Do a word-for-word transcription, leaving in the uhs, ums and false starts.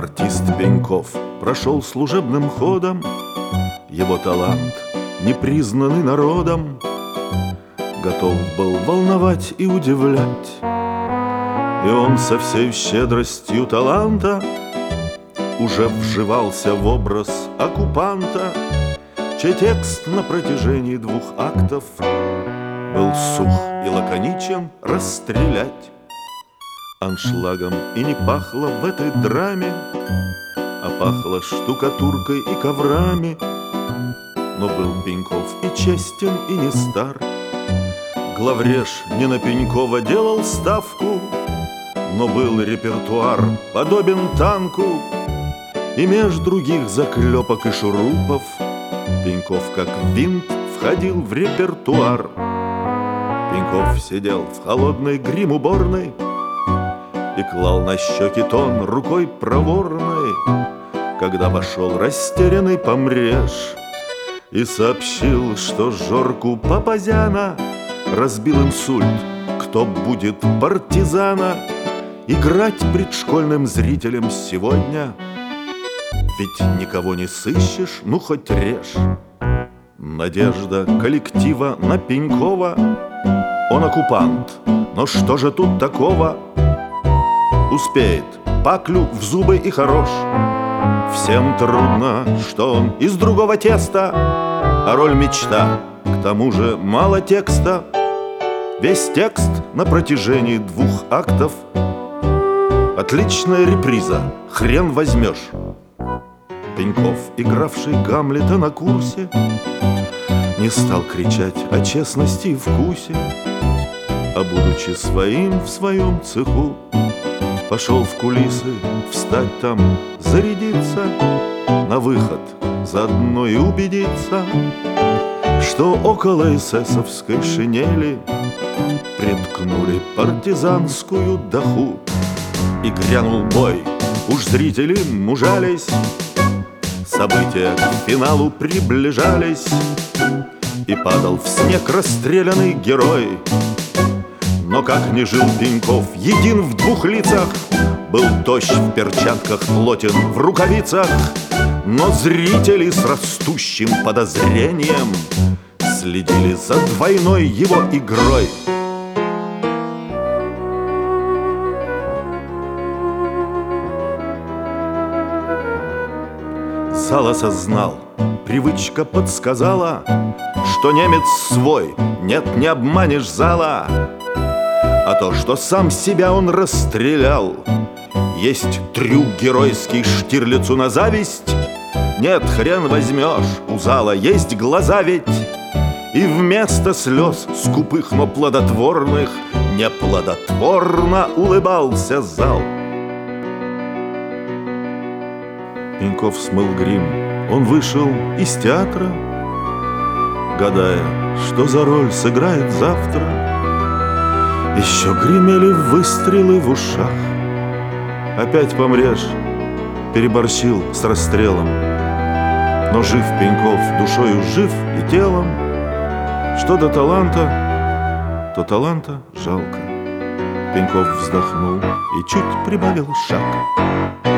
Артист Пеньков прошел служебным ходом, его талант, непризнанный народом, готов был волновать и удивлять. И он со всей щедростью таланта уже вживался в образ оккупанта, чей текст на протяжении двух актов был сух и лаконичен расстрелять. Аншлагом и не пахло в этой драме, а пахло штукатуркой и коврами. Но был Пеньков и честен, и не стар. Главреж не на Пенькова делал ставку, но был репертуар подобен танку. И меж других заклепок и шурупов Пеньков как винт входил в репертуар. Пеньков сидел в холодной грим-уборной и клал на щеки тон рукой проворной, когда вошел растерянный помреж и сообщил, что Жорку Папазяна разбил инсульт. Кто будет партизана играть пред школьным зрителем сегодня? Ведь никого не сыщешь, ну хоть режь. Надежда коллектива на Пенькова. Он оккупант, но что же тут такого? Успеет, паклю в зубы и хорош. Всем трудно, что он из другого теста, а роль мечта, к тому же мало текста. Весь текст на протяжении двух актов. Отличная реприза, хрен возьмешь. Пеньков, игравший Гамлета на курсе, не стал кричать о честности и вкусе, а будучи своим в своем цеху, пошел в кулисы, встать там, зарядиться, на выход заодно и убедиться, что около эсэсовской шинели приткнули партизанскую даху. И грянул бой, уж зрители мужались, события к финалу приближались, и падал в снег расстрелянный герой. Но как ни жил Пеньков, един в двух лицах, был тощ в перчатках, плотен в рукавицах, но зрители с растущим подозрением следили за двойной его игрой. Зал осознал, привычка подсказала, что немец свой, нет, не обманешь зала. А то, что сам себя он расстрелял, есть трюк геройский Штирлицу на зависть. Нет, хрен возьмешь, у зала есть глаза ведь. И вместо слез скупых, но плодотворных, неплодотворно улыбался зал. Пеньков смыл грим, он вышел из театра, гадая, что за роль сыграет завтра. Еще гремели выстрелы в ушах. Опять помрешь, переборщил с расстрелом. Но жив Пеньков, душою жив и телом. Что до таланта, то таланта жалко. Пеньков вздохнул и чуть прибавил шаг.